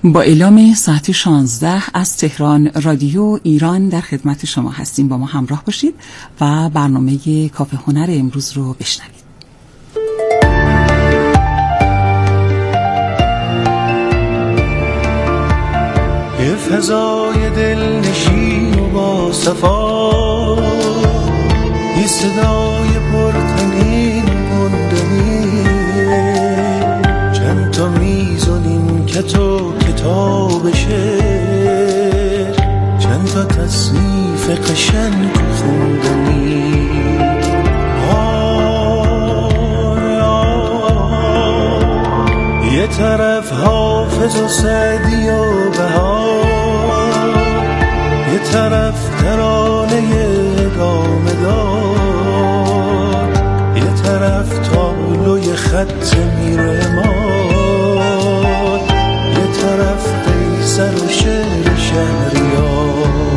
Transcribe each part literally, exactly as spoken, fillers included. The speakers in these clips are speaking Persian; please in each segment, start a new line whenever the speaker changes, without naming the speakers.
با اعلام ساعت شانزده از تهران رادیو ایران در خدمت شما هستیم. با ما همراه باشید و برنامه کافه هنر امروز رو بشنوید.
یه فضای دلنشین و با صفا، یه صدای پرتنین و گندنی، چند تا میز و نیمکت و کتاب شعر، چند تا تصنیف قشنگ و خوندنی. یه طرف حافظ و سعدی و بهار، یه طرف ترانه گامه دار، یه طرف تابلوی خط میرمار، یه طرف قیصر و شعر شهریار.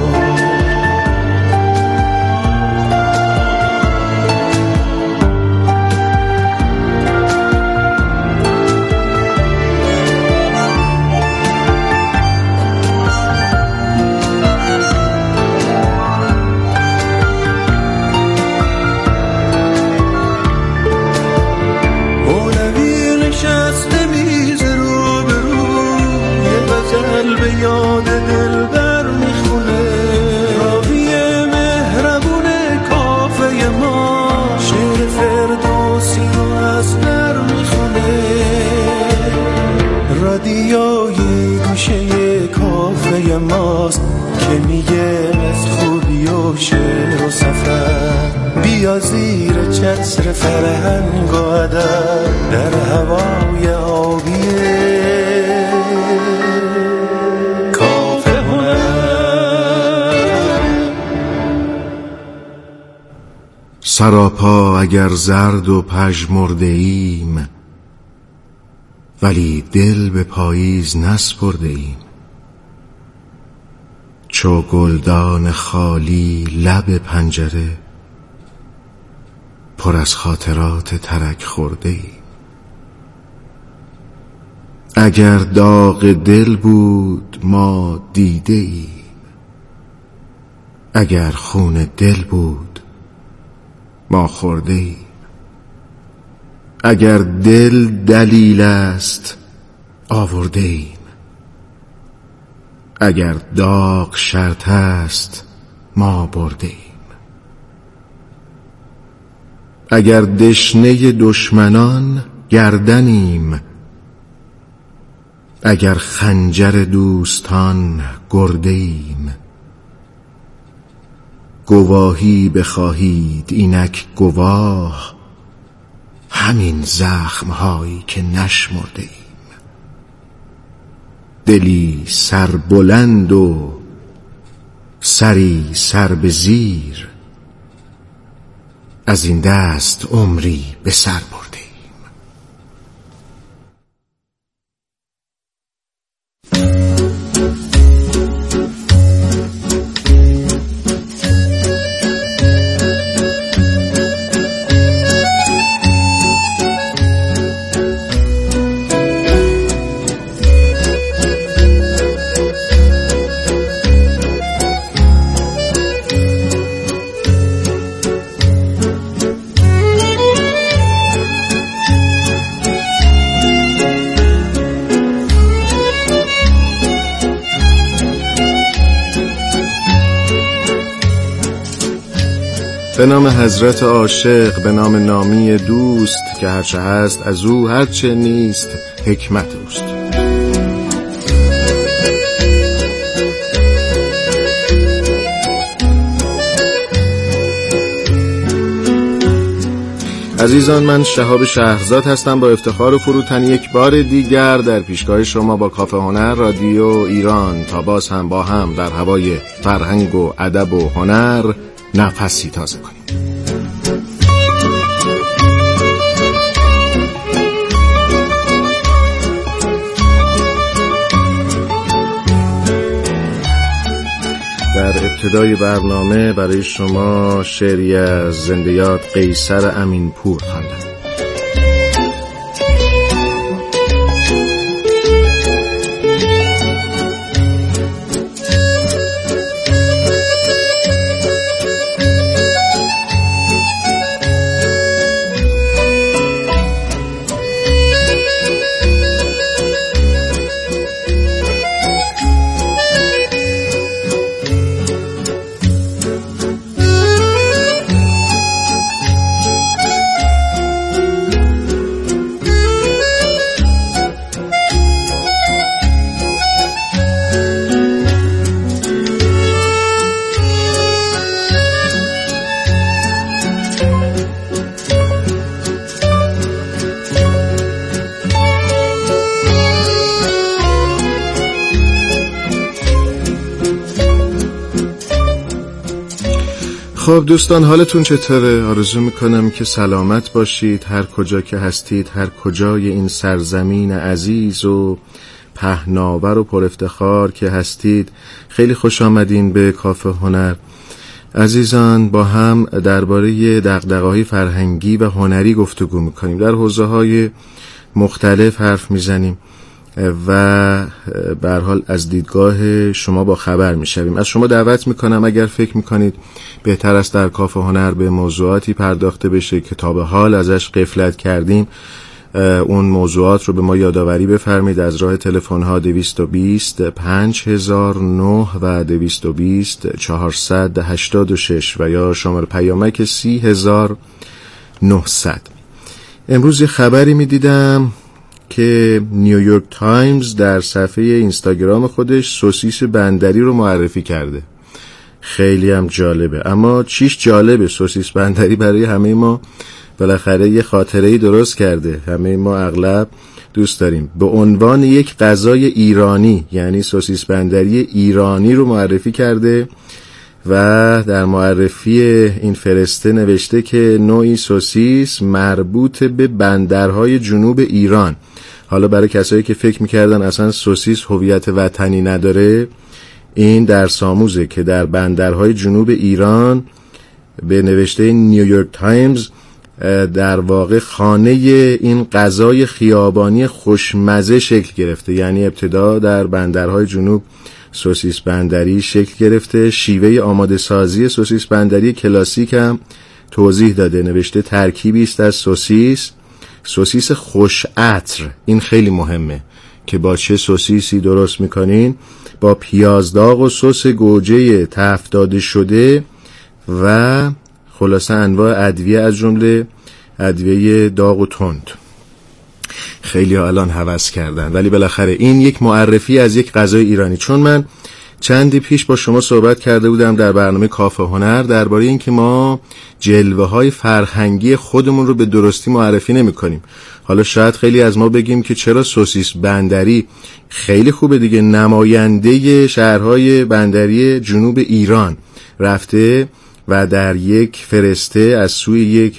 ماست که میگه از خوبی و شعر و سفر، بیا زیر چتر فرهنگ و ادب در هوای آبیه کافه هنر.
سراپا اگر زرد و پژمرده ایم، ولی دل به پاییز نسپرده ایم. چو گلدان خالی لب پنجره، پر از خاطرات ترک خورده ایم. اگر داغ دل بود ما دیده ایم، اگر خون دل بود ما خورده ایم. اگر دل دلیل است آورده ایم، اگر داغ شرط است ما برده ایم. اگر دشنه دشمنان گردنیم، اگر خنجر دوستان گرده ایم. گواهی بخواهید اینک گواه، همین زخم‌هایی که نشمرده ایم. دلی سربلند و سری سر به زیر، از این دست عمری به سر برده ایم. به نام حضرت عاشق، به نام نامی دوست که هرچه هست از او، هرچه نیست حکمت اوست. عزیزان، من شهاب شهرزاد هستم. با افتخار و فروتنی یک بار دیگر در پیشگاه شما با کافه هنر رادیو ایران تا باز هم با هم در هوای فرهنگ و ادب و هنر نفسی تازه کنیم. در ابتدای برنامه برای شما شعری از زنده یاد قیصر امینپور خواندم. خب دوستان، حالتون چطوره؟ آرزو میکنم که سلامت باشید هر کجا که هستید، هر کجای این سرزمین عزیز و پهناور و پر افتخار که هستید. خیلی خوش آمدین به کافه هنر. عزیزان، با هم درباره دغدغه‌های فرهنگی و هنری گفتگو میکنیم، در حوزه‌های مختلف حرف میزنیم و به هر حال از دیدگاه شما با خبر میشویم. از شما دعوت میکنم اگر فکر میکنید بهتر است در کافه هنر به موضوعاتی پرداخته بشه که تا به حال ازش غفلت کردیم، اون موضوعات رو به ما یادآوری بفرمایید از راه تلفن ها دویست و بیست پنج هزار و نه و دویست و بیست چهارصد و هشتاد و شش و یا شماره پیامک سی هزار و نهصد. امروز یه خبری میدیدم که نیویورک تایمز در صفحه اینستاگرام خودش سوسیس بندری رو معرفی کرده. خیلی هم جالبه. اما چیش جالبه؟ سوسیس بندری برای همه ما بالاخره یه خاطره‌ای درست کرده. همه ما اغلب دوست داریم. به عنوان یک غذای ایرانی، یعنی سوسیس بندری ایرانی رو معرفی کرده و در معرفی این فرسته نوشته که نوعی سوسیس مربوط به بندرهای جنوب ایران. حالا برای کسایی که فکر میکردن اصلا سوسیس هویت وطنی نداره، این درس آموزه که در بندرهای جنوب ایران به نوشته نیویورک تایمز در واقع خانه این غذای خیابانی خوشمزه شکل گرفته. یعنی ابتدا در بندرهای جنوب سوسیس بندری شکل گرفته. شیوه آماده سازی سوسیس بندری کلاسیک هم توضیح داده. نوشته ترکیبی است از سوسیس، سوسیس خوش عطر. این خیلی مهمه که با چه سوسیسی درست میکنین، با پیازداغ و سس گوجه تفت داده شده و خلاصه انواع ادویه از جمله ادویه داغ و تند. خیلی ها الان هوس کردن، ولی بالاخره این یک معرفی از یک غذای ایرانی. چون من چندی پیش با شما صحبت کرده بودم در برنامه کافه هنر درباره این که ما جلوه های فرهنگی خودمون رو به درستی معرفی نمی کنیم. حالا شاید خیلی از ما بگیم که چرا سوسیس بندری خیلی خوبه دیگه، نماینده شهرهای بندری جنوب ایران رفته و در یک فرسته از سوی یک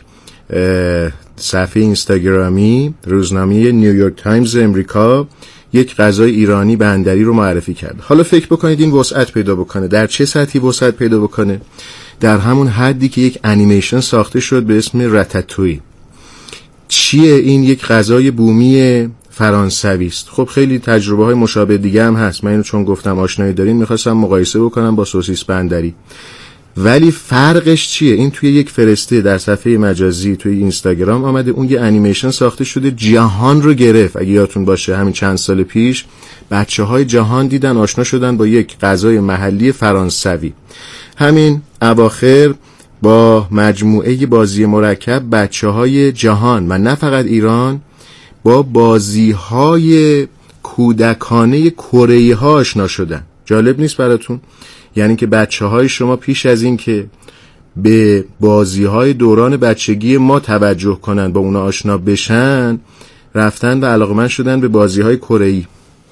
صفحه اینستاگرامی روزنامه نیویورک تایمز امریکا یک غذای ایرانی بندری رو معرفی کرد. حالا فکر بکنید این وسعت پیدا بکنه. در چه سطحی وسعت پیدا بکنه؟ در همون حدی که یک انیمیشن ساخته شد به اسم راتاتوی. چیه این؟ یک غذای بومی فرانسوی است. خب خیلی تجربه های مشابه دیگه هم هست. من اینو چون گفتم آشنایی دارین میخواستم مقایسه بکنم با سوسیس بندری. ولی فرقش چیه؟ این توی یک فرسته در صفحه مجازی توی اینستاگرام آمده، اون یه انیمیشن ساخته شده، جهان رو گرفت. اگه یادتون باشه همین چند سال پیش بچه های جهان دیدن، آشنا شدن با یک غذای محلی فرانسوی. همین اواخر با مجموعه بازی مرکب بچه های جهان و نه فقط ایران با بازی های کودکانه کره‌ای ها آشنا شدن. جالب نیست براتون؟ یعنی که بچه های شما پیش از این که به بازی های دوران بچگی ما توجه کنن، با اونا آشنا بشن، رفتن و علاقمند شدن به بازی های کره‌ای،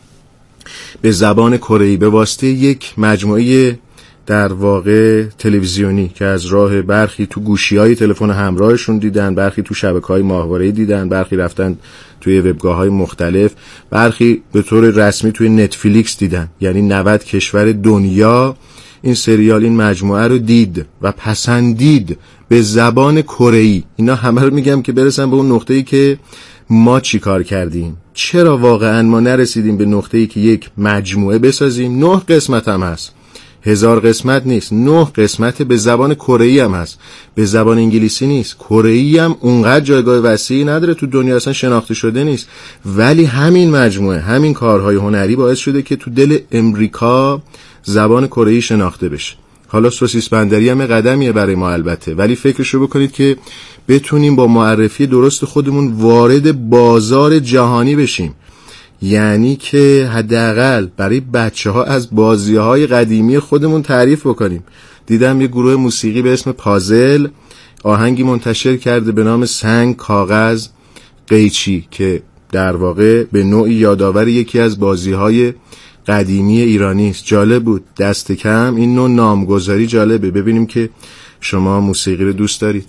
به زبان کره‌ای، به واسطه یک مجموعه در واقع تلویزیونی که از راه برخی تو گوشی های تلفن همراهشون دیدن، برخی تو شبکه های ماهواره‌ای دیدن، برخی رفتن توی وبگاه های مختلف، برخی به طور رسمی توی نتفلیکس دیدن. یعنی نود کشور دنیا این سریال، این مجموعه رو دید و پسندید به زبان کره‌ای. اینا همه رو میگم که برسن به اون نقطه‌ای که ما چی کار کردیم. چرا واقعا ما نرسیدیم به نقطه‌ای که یک مجموعه بسازیم؟ نه قسمت هم هست، هزار قسمت نیست، نه قسمت به زبان کره‌ای هم هست، به زبان انگلیسی نیست. کره‌ای هم اونقدر جایگاه وسیعی نداره تو دنیا، اصلا شناخته شده نیست. ولی همین مجموعه، همین کارهای هنری باعث شده که تو دل امریکا زبان کره‌ای شناخته بشه. حالا سوسیس بندری هم قدمیه برای ما البته، ولی فکرشو بکنید که بتونیم با معرفی درست خودمون وارد بازار جهانی بشیم. یعنی که حداقل برای بچه‌ها از بازی‌های قدیمی خودمون تعریف بکنیم. دیدم یه گروه موسیقی به اسم پازل آهنگی منتشر کرده به نام سنگ کاغذ قیچی که در واقع به نوعی یادآور یکی از بازی‌های قدیمی ایرانی است. جالب بود. دست کم این نوع نامگذاری جالبه. ببینیم که شما موسیقی رو دوست دارید.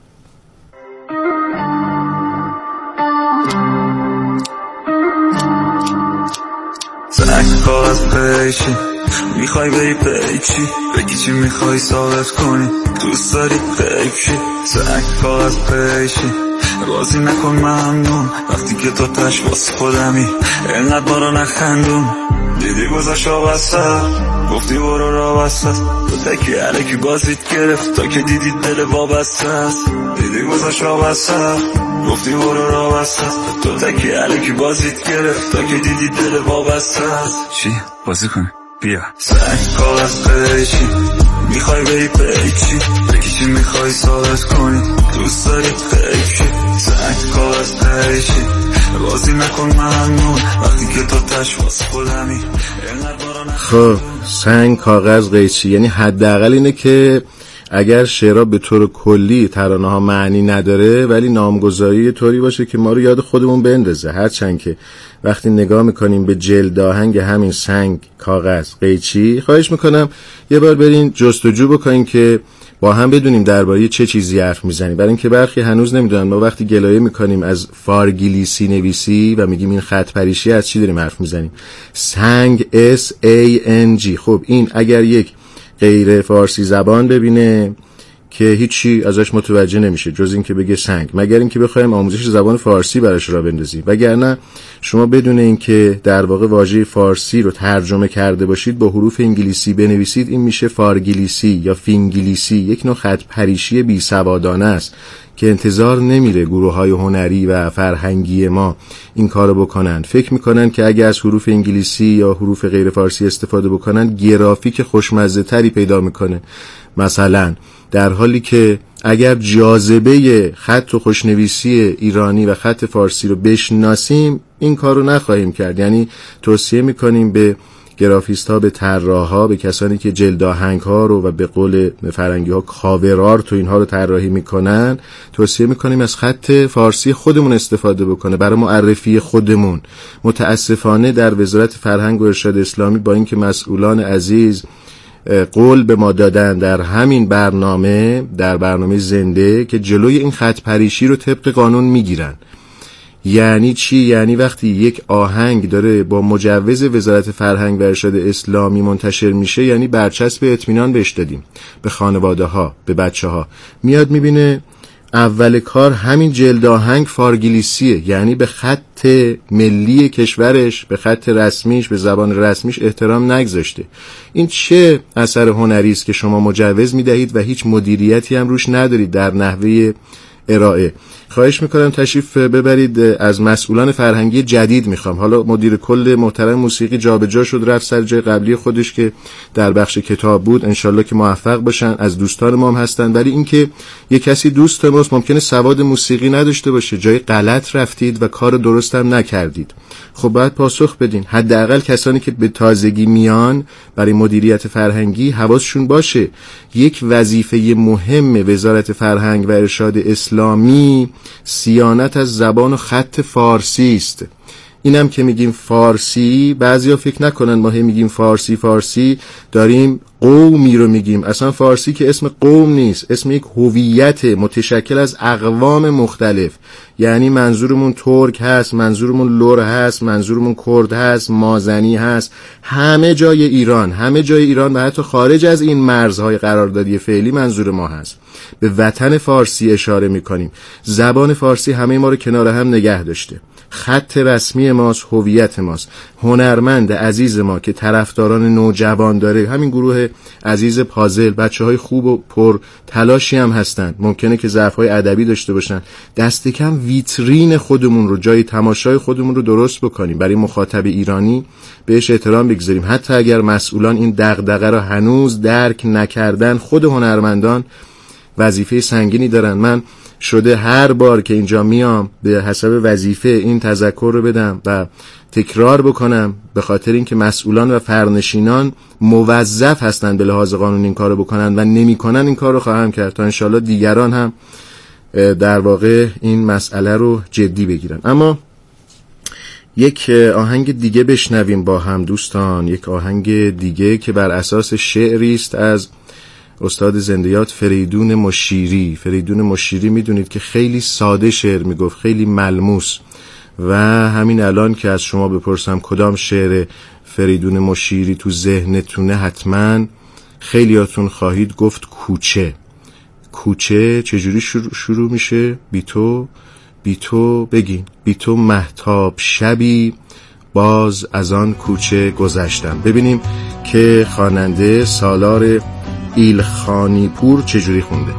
زنگ کاغذ پیشی میخوای بری پیچی بگی چی میخوای ثابت کنی دوست داری غیب شی. زنگ کاغذ پیشی بازی نکن ممنون وقتی که تو تش واسه خودمی اینقدر بارا نخندون دیدی گذاشت آبستر گفتی برو را بسته تو تکی علکی بازیت گرفت تا که دیدی دل وابسته است. دیدی گذاشت آبستر گفتی برو را بسته تو تکی علکی بازیت گرفت تا که دیدی دل وابسته است. چی؟ بازی کنی؟ بیا سنگ کاغذ پیچی میخوای بری پیچی بگی چی میخوای ثابت کنی دوست داری غیب شی. سنگ کاغذ پیچی بازی نکن ممنون وقتی که تو تش واسه خودمی.
خب سنگ کاغذ قیچی یعنی حداقل اینه که اگر شعرها به طور کلی ترانه ها معنی نداره ولی نامگذاری طوری باشه که ما رو یاد خودمون بندازه. هرچند که وقتی نگاه میکنیم به جلد آهنگ همین سنگ کاغذ قیچی خواهش میکنم یه بار برین جستجو بکنین که با هم بدونیم درباره چه چیزی حرف میزنیم، برای اینکه برخی هنوز نمیدونن. ما وقتی گلایه میکنیم از فارگلیسی نویسی و میگیم این خط پریشی، از چی داریم حرف میزنیم؟ سنگ S A N G. خب این اگر یک غیر فارسی زبان ببینه که هیچی ازش متوجه نمیشه جز این که بگه سنگ، مگر اینکه بخوایم آموزش زبان فارسی براش را بندازیم. وگرنه شما بدون اینکه در واقع واژه فارسی رو ترجمه کرده باشید با حروف انگلیسی بنویسید این میشه فارگلیسی یا فینگلیسی. یک نوع خط پریشی بی سوادانه است که انتظار نمیره گروه‌های هنری و فرهنگی ما این کارو بکنن. فکر میکنن که اگه از حروف انگلیسی یا حروف غیر فارسی استفاده بکنن گرافیک خوشمزه تری پیدا میکنه مثلا، در حالی که اگر جاذبه خط و خوشنویسی ایرانی و خط فارسی رو بشناسیم این کار رو نخواهیم کرد. یعنی توصیه میکنیم به گرافیست ها، به طراح ها، به کسانی که جلد آهنگ ها رو و به قول فرنگی ها کاور آرت و اینها رو طراحی میکنن، توصیه میکنیم از خط فارسی خودمون استفاده بکنه برای معرفی خودمون. متاسفانه در وزارت فرهنگ و ارشاد اسلامی با اینکه مسئولان عزیز قول به ما دادن در همین برنامه، در برنامه زنده، که جلوی این خط پریشی رو طبق قانون میگیرن. یعنی چی؟ یعنی وقتی یک آهنگ داره با مجوز وزارت فرهنگ و ارشاد اسلامی منتشر میشه، یعنی برچسب اطمینان بهش دادیم به خانواده ها، به بچه ها. میاد میبینه اول کار همین جلد آهنگ فارگلیسیه، یعنی به خط ملی کشورش، به خط رسمیش، به زبان رسمیش احترام نگذاشته. این چه اثر هنری است که شما مجوز میدهید و هیچ مدیریتی هم روش ندارید در نحوه ارائه؟ خواهش میکنم تشریف ببرید. از مسئولان فرهنگی جدید میخوام، حالا مدیر کل محترم موسیقی جابجا شد رفت سر جای قبلی خودش که در بخش کتاب بود، انشالله که موفق باشن. از دوستان ما هم هستن، ولی اینکه یک کسی دوست ماست ممکنه سواد موسیقی نداشته باشه، جای غلط رفتید و کار درست هم نکردید. خب باید پاسخ بدین. حداقل کسانی که به تازگی میان برای مدیریت فرهنگی حواسشون باشه یک وظیفه مهم وزارت فرهنگ و ارشاد اسلامی صیانت از زبان و خط فارسی است. اینم که میگیم فارسی، بعضیا فکر نکنن ما هی میگیم فارسی فارسی داریم قومی رو میگیم. اصلا فارسی که اسم قوم نیست، اسم یک هویت متشکل از اقوام مختلف. یعنی منظورمون ترک هست، منظورمون لور هست، منظورمون کرد هست، مازنی هست، همه جای ایران، همه جای ایران و حتی خارج از این مرزهای قراردادی فعلی منظور ما هست. به وطن فارسی اشاره میکنیم. زبان فارسی همه ما رو کنار هم نگه داشته. خط رسمی ماست، هویت ماست. هنرمند عزیز ما که طرفداران نوجوان داره، همین گروه عزیز پازل، بچه‌های خوب و پر تلاشی هم هستند، ممکنه که ضعف‌های ادبی داشته باشن. دست کم ویترین خودمون رو، جای تماشای خودمون رو درست بکنیم، برای مخاطب ایرانی بهش احترام بگذاریم. حتی اگر مسئولان این دغدغه رو هنوز درک نکردن، خود هنرمندان وظیفه سنگینی دارن. من شده هر بار که اینجا میام به حسب وظیفه این تذکر رو بدم و تکرار بکنم، به خاطر اینکه مسئولان و فرنشینان موظف هستن به لحاظ قانون این کار رو بکنن و نمی‌کنن این کار رو خواهم کرد تا انشالله دیگران هم در واقع این مسئله رو جدی بگیرن. اما یک آهنگ دیگه بشنویم با هم دوستان، یک آهنگ دیگه که بر اساس شعری است از استاد زندیات فریدون مشیری. فریدون مشیری میدونید که خیلی ساده شعر میگفت، خیلی ملموس، و همین الان که از شما بپرسم کدام شعر فریدون مشیری تو ذهنتونه، حتما خیلیاتون خواهید گفت کوچه. کوچه چجوری شروع, شروع میشه؟ بی تو بی تو بگین. بی تو مهتاب شبی باز از آن کوچه گذشتم. ببینیم که خواننده سالار ایلخانی پور چجوری خونده.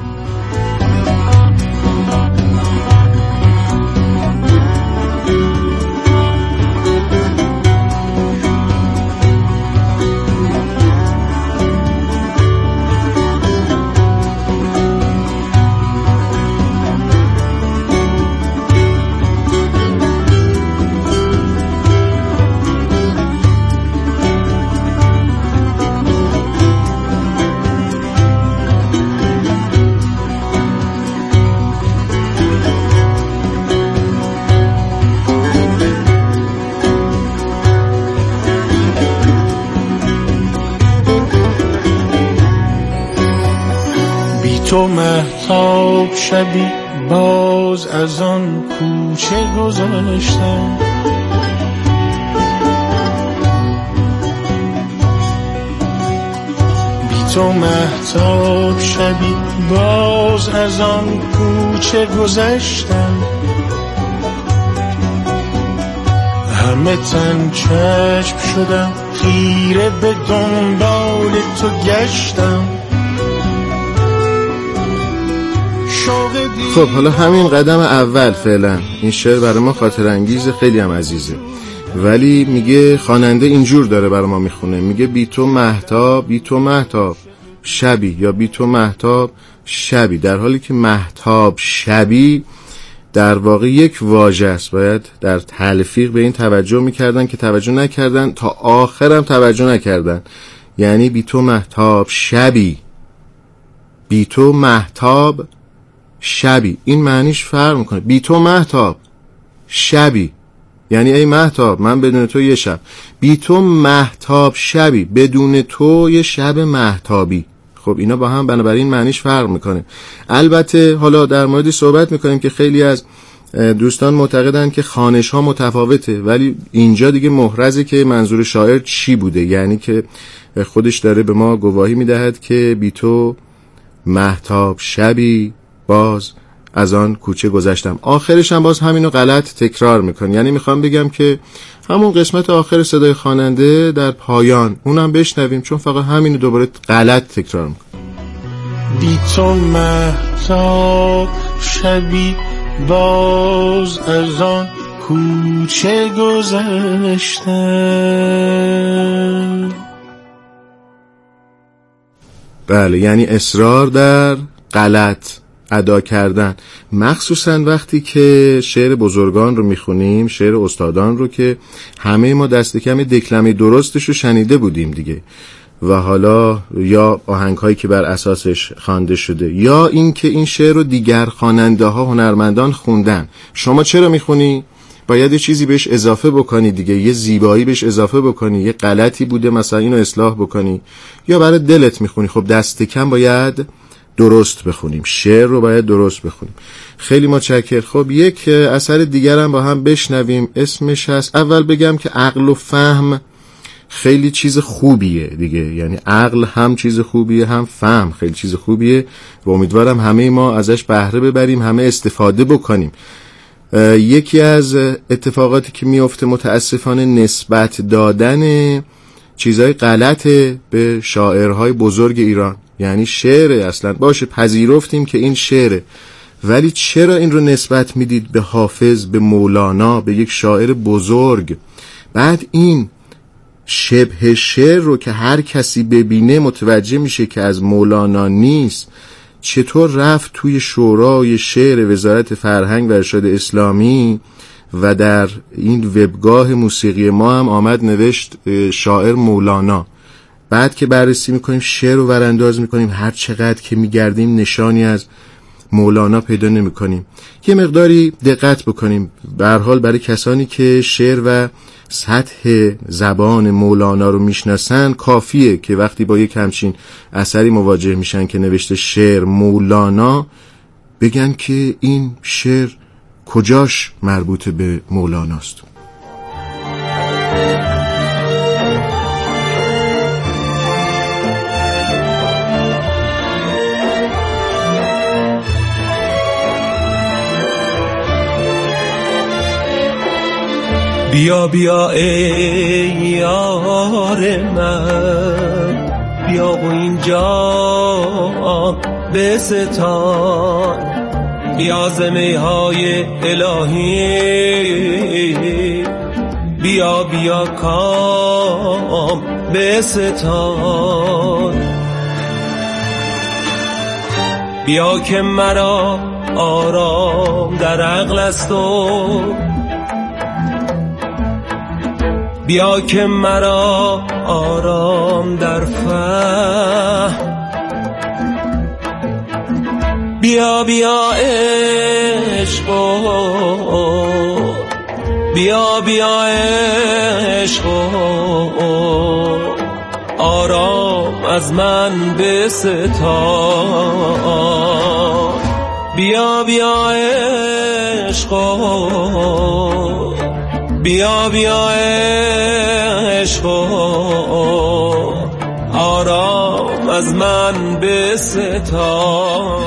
تو مهتاب شبی باز از آن کوچه گذشتم، بی تو مهتاب شبی باز از آن کوچه گذشتم، همه تن چشم شدم خیره به دنبال تو گشتم.
خب حالا همین قدم اول فعلا این شعر برای ما خاطر انگیزه، خیلی هم عزیزه، ولی میگه خواننده اینجور داره برای ما میخونه، میگه بی تو مهتاب، بی تو مهتاب شبی، یا بی تو مهتاب شبی، در حالی که مهتاب شبی در واقع یک واژه است. باید در تلفیق به این توجه میکردن که توجه نکردن، تا آخرم توجه نکردن. یعنی بی تو مهتاب شبی، بی تو مهتاب شبی، این معنیش فرق میکنه. بی تو مهتاب شبی یعنی ای مهتاب من بدون تو یه شب، بی تو مهتاب شبی بدون تو یه شب مهتابی. خب اینا با هم بنابراین معنیش فرق میکنه. البته حالا در موردی صحبت میکنیم که خیلی از دوستان معتقدن که خوانش ها متفاوته، ولی اینجا دیگه محرزه که منظور شاعر چی بوده، یعنی که خودش داره به ما گواهی میدهد که بی تو مهتاب شبی باز از آن کوچه گذشتم. آخرش هم باز همینو غلط تکرار میکن، یعنی میخوام بگم که همون قسمت آخر صدای خواننده در پایان اونم بشنویم، چون فقط همینو دوباره غلط تکرار میکن.
بی تو مهتاب شبی باز از آن کوچه گذشتم.
بله، یعنی اصرار در غلط ادا کردن، مخصوصا وقتی که شعر بزرگان رو میخونیم، شعر استادان رو که همه ما دست کم دکلمه درستش رو شنیده بودیم دیگه، و حالا یا آهنگ‌هایی که بر اساسش خوانده شده، یا این که این شعر رو دیگر خواننده ها هنرمندان خوندن. شما چرا میخونی؟ باید یه چیزی بهش اضافه بکنی دیگه، یه زیبایی بهش اضافه بکنی، یه غلطی بوده مثلا اینو اصلاح بکنی، یا برای دلت میخونی. خب دست کم باید درست بخونیم، شعر رو باید درست بخونیم. خیلی متشکرم. خب یک اثر دیگر هم با هم بشنویم، اسمش هست، اول بگم که عقل و فهم خیلی چیز خوبیه دیگه، یعنی عقل هم چیز خوبیه، هم فهم خیلی چیز خوبیه و امیدوارم همه ما ازش بهره ببریم، همه استفاده بکنیم. یکی از اتفاقاتی که میفته متاسفانه نسبت دادن چیزای غلطه به شاعرهای بزرگ ایران. یعنی شعر اصلا باشه پذیرفتیم که این شعره، ولی چرا این رو نسبت میدید به حافظ، به مولانا، به یک شاعر بزرگ؟ بعد این شبه شعر رو که هر کسی ببینه متوجه میشه که از مولانا نیست، چطور رفت توی شورای شعر وزارت فرهنگ و ارشاد اسلامی و در این وبگاه موسیقی ما هم آمد نوشت شاعر مولانا. بعد که بررسی میکنیم، شعر رو ورانداز میکنیم، هر چقدر که میگردیم نشانی از مولانا پیدا نمی کنیم. یه مقداری دقت بکنیم. به هر حال برای کسانی که شعر و سطح زبان مولانا رو میشناسن کافیه که وقتی با یک همچین اثری مواجه میشن که نوشته شعر مولانا بگن که این شعر کجاش مربوط به مولاناست.
بیا بیا ای یار من، بیا و اینجا بستان، بیا ز میهای الهی، بیا بیا کام بستان، بیا که مرا آرام در عقل است و بیا که مرا آرام در فهم، بیا بیا عشقو، بیا بیا عشقو، آرام از من بستان، بیا بیا عشقو، بیا بیا عشق آرام از من بستان.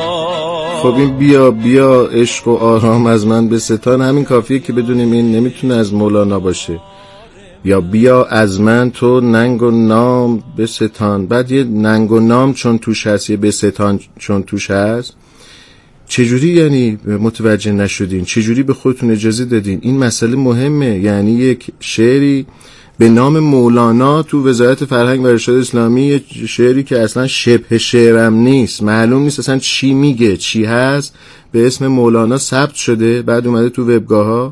خب این بیا بیا عشق و آرام از من بستان همین کافیه که بدونیم این نمیتونه از مولانا باشه. یا بیا از من تو ننگ و نام بستان، بعد یه ننگ و نام چون توش هست، یه بستان چون توش هست. چجوری یعنی متوجه نشدین؟ چجوری به خودتون اجازه دادین؟ این مسئله مهمه. یعنی یک شعری به نام مولانا تو وزارت فرهنگ و ارشاد اسلامی، شعری که اصلا شبه شعرم نیست، معلوم نیست اصلا چی میگه چی هست، به اسم مولانا ثبت شده، بعد اومده تو وبگاه ها.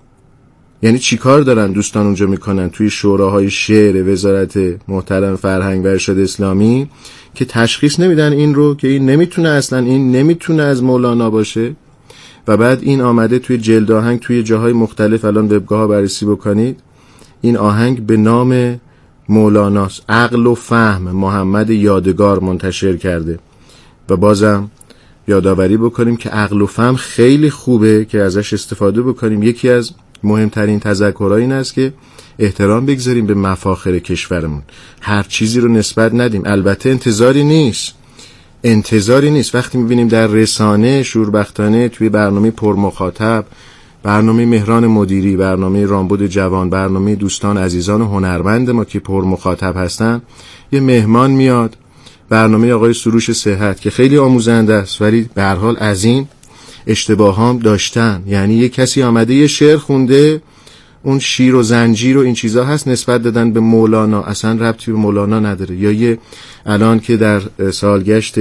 یعنی چی کار دارن دوستان اونجا میکنن توی شوراهای شعر وزارت محترم فرهنگ و ارشاد اسلامی که تشخیص نمیدن این رو که این نمیتونه، اصلا این نمیتونه از مولانا باشه. و بعد این آمده توی جلد آهنگ توی جاهای مختلف، الان وبگاه ها بررسی بکنید، این آهنگ به نام مولاناست. عقل و فهم محمد یادگار منتشر کرده. و بازم یادآوری بکنیم که عقل و فهم خیلی خوبه که ازش استفاده بکنیم. یکی از مهمترین تذکرها این است که احترام بگذاریم به مفاخر کشورمون، هر چیزی رو نسبت ندیم. البته انتظاری نیست انتظاری نیست وقتی میبینیم در رسانه شوربختانه توی برنامه پرمخاطب، برنامه مهران مدیری، برنامه رامبد جوان، برنامه دوستان عزیزان و هنرمند ما که پرمخاطب هستن، یه مهمان میاد، برنامه آقای سروش صحت که خیلی آموزنده است ولی به هر حال از این اشتباه هم داشتن. یعنی یه کسی آمده یه شعر خونده، اون شیر و زنجیر و این چیزا هست، نسبت دادن به مولانا، اصلا ربطی به مولانا نداره. یا یه الان که در سالگشت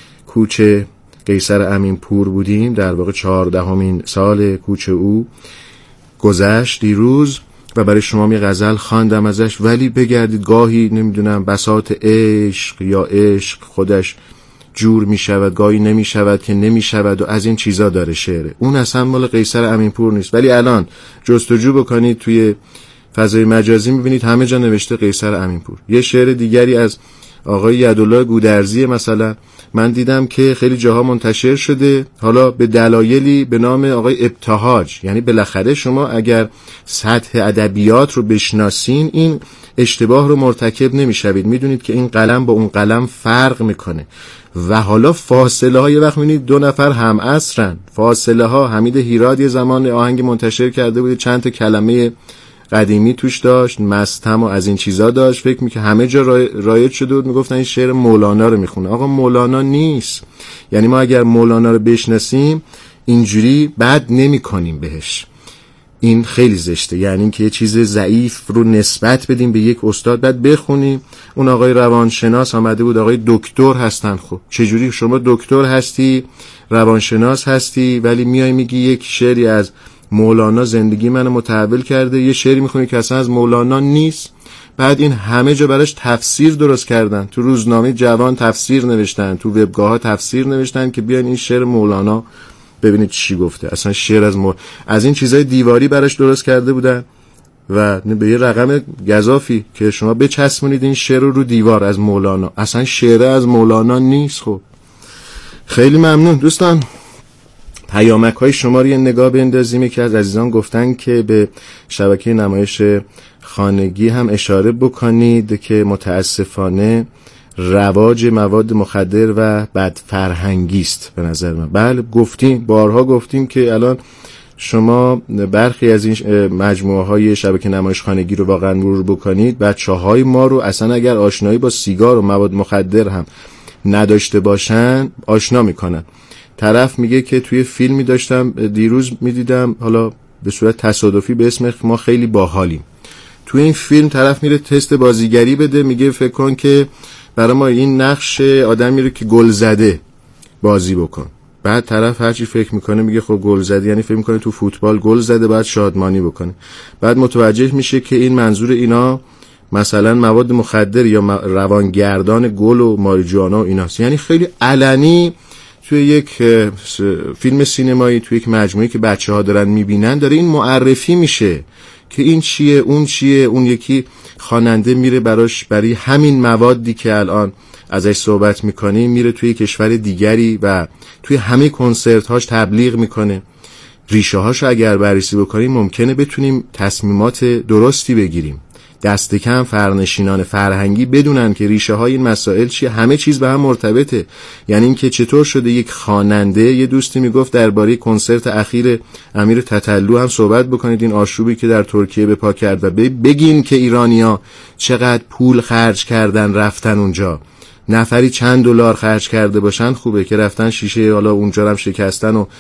کوچ قیصر امینپور بودیم، در واقع چهاردهمین سال کوچ او گذشت دیروز و برای شما یه غزل خواندم ازش، ولی بگردید گاهی نمیدونم بساط عشق یا عشق خودش جور می شود، گاهی نمی شود که نمی شود و از این چیزا داره شعره. اون اصلا مال قیصر امینپور نیست. ولی الان جستجو بکنید توی فضای مجازی میبینید همه جا نوشته قیصر امینپور. یه شعر دیگری از آقای یدالله گودرزی مثلا من دیدم که خیلی جاها منتشر شده، حالا به دلایلی به نام آقای ابتهاج. یعنی بالاخره شما اگر سطح ادبیات رو بشناسین این اشتباه رو مرتکب نمیشوید. میدونید که این قلم با اون قلم فرق میکنه. و حالا فاصله ها، یه وقت میبینید دو نفر هم عصرن، فاصله ها. حمید هیراد یه زمان آهنگ منتشر کرده بود، چند تا کلمه قدیمی توش داشت، مستم و از این چیزا داشت، فکر میکنه همه جا رایج شده بود، میگفتن این شعر مولانا رو میخونه. آقا مولانا نیست. یعنی ما اگر مولانا رو بشناسیم اینجوری بد نمی کنیم بهش، این خیلی زشته. یعنی اینکه یه چیز ضعیف رو نسبت بدیم به یک استاد بعد بخونیم. اون آقای روانشناس آمده بود، آقای دکتر هستن. خب چجوری شما دکتر هستی، روانشناس هستی، ولی میای میگی یک شعری از مولانا زندگی منو متحول کرده، یه شعری میخونی که اصلا از مولانا نیست. بعد این همه جا براش تفسیر درست کردن، تو روزنامه جوان تفسیر نوشتن، تو وبگاه ها تفسیر نوشتن که بیان این شعر مولانا ببینید چی گفته. اصلا شعر از مول... از این چیزای دیواری براش درست کرده بودن و به یه رقم گزافی که شما بچسبونید این شعر رو رو دیوار از مولانا. اصلا شعر از مولانا نیست. خب خیلی ممنون دوستان. پیامک های شما رو یه نگاه بندازیم. که از عزیزان گفتن که به شبکه نمایش خانگی هم اشاره بکنید که متاسفانه رواج مواد مخدر و بد فرهنگی است به نظر من. بله گفتیم، بارها گفتیم که الان شما برخی از این مجموعه های شبکه نمایش خانگی رو واقعا مرور بکنید، بچه های ما رو اصلا اگر آشنایی با سیگار و مواد مخدر هم نداشته باشن آشنا میکنن. طرف میگه که توی فیلمی داشتم دیروز میدیدم، حالا به صورت تصادفی، به اسم ما خیلی باحالیم. توی این فیلم طرف میره تست بازیگری بده، میگه فکر کن که برای ما این نقش آدمی رو که گل زده بازی بکن. بعد طرف هرچی فکر میکنه میگه خب گل زده یعنی فکر میکنه تو فوتبال گل زده باید شادمانی بکنه. بعد متوجه میشه که این منظور اینا مثلا مواد مخدر یا روانگردان گل و ماریجوانا و ایناست. یعنی خیلی علنی توی یک فیلم سینمایی، توی یک مجموعه که بچه ها دارن میبینن، داره این معرفی میشه که این چیه اون چیه. اون یکی خواننده میره براش برای همین موادی که الان ازش صحبت میکنیم میره توی کشور دیگری و توی همه کنسرت هاش تبلیغ میکنه. ریشه هاشو اگر بررسی بکنیم ممکنه بتونیم تصمیمات درستی بگیریم. دست کم فرنشینان فرهنگی بدونن که ریشه های این مسائل چیه. همه چیز به هم مرتبطه. یعنی این که چطور شده یک خواننده، یه دوستی میگفت درباره کنسرت اخیر امیر تتلو هم صحبت بکنید، این آشوبی که در ترکیه به پا کرد، و بگین که ایرانیا چقدر پول خرج کردن رفتن اونجا. نفری چند دلار خرج کرده باشن خوبه که رفتن شیشه حالا اونجا هم شکستن و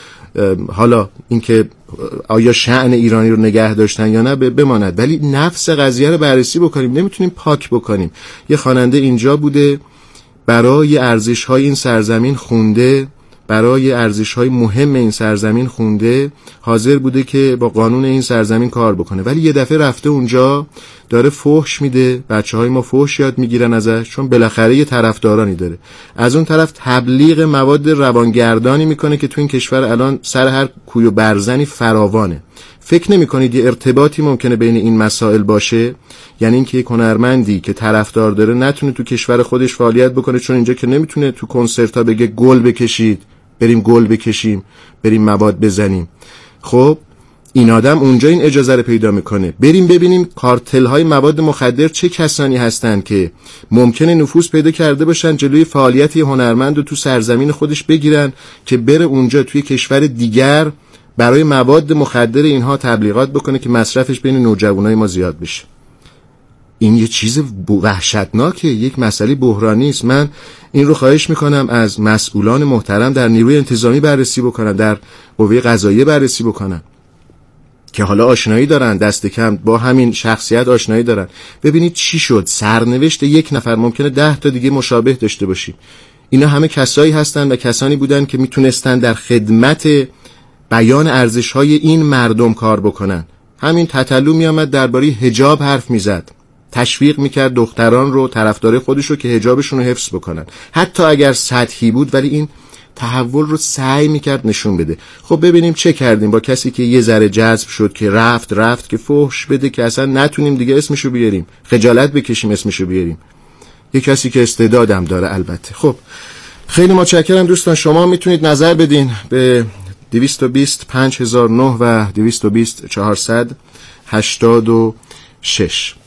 حالا اینکه آیا شأن ایرانی رو نگه داشتن یا نه بماند، ولی نفس قضیه رو بررسی بکنیم. نمیتونیم پاک بکنیم. یه خواننده اینجا بوده، برای ارزش‌های این سرزمین خونده، برای ارزش‌های مهم این سرزمین خونده، حاضر بوده که با قانون این سرزمین کار بکنه، ولی یه دفعه رفته اونجا داره فحش میده. بچه‌های ما فحش یاد میگیرن ازش چون بالاخره یه طرفدارانی داره. از اون طرف تبلیغ مواد روانگردانی میکنه که تو این کشور الان سر هر کوی و برزنی فراوانه. فکر نمی‌کنید یه ارتباطی ممکنه بین این مسائل باشه؟ یعنی اینکه یک هنرمندی که طرفدار داره نتونه تو کشور خودش فعالیت بکنه، چون اینجا که نمیتونه تو کنسرت‌ها بگه گل بکشید، بریم گل بکشیم، بریم مواد بزنیم. خب این آدم اونجا این اجازه رو پیدا میکنه. بریم ببینیم کارتل های مواد مخدر چه کسانی هستن که ممکنه نفوذ پیدا کرده باشن جلوی فعالیت هنرمند رو تو سرزمین خودش بگیرن که بره اونجا توی کشور دیگر برای مواد مخدر اینها تبلیغات بکنه که مصرفش بین نوجوانای ما زیاد بشه. این یه چیز وحشتناکه، یک مسئله بحرانی است. من این رو خواهش میکنم از مسئولان محترم در نیروی انتظامی بررسی بکنن، در قوه قضاییه بررسی بکنن که حالا آشنایی دارن، دست کم با همین شخصیت آشنایی دارن. ببینید چی شد. سرنوشت یک نفر ممکنه ده تا دیگه مشابه داشته باشیم. اینا همه کسایی هستن و کسانی بودن که میتونستن در خدمت بیان ارزش‌های این مردم کار بکنن. همین تتلو میامد درباره حجاب حرف میزد، تشویق میکرد دختران رو، طرفدار خودش رو که حجابشون رو حفظ بکنن، حتی اگر سطحی بود، ولی این تحول رو سعی میکرد نشون بده. خب ببینیم چه کردیم با کسی که یه ذره جذب شد که رفت رفت که فحش بده که اصلا نتونیم دیگه اسمشو بیاریم، خجالت بکشیم اسمشو بیاریم. یه کسی که استعدادم داره البته. خب خیلی متشکرم دوستان. شما میتونید نظر بدین به دویست و بیست پنج هزار و نه و دویست و بیست چهارصد هشتاد و شش.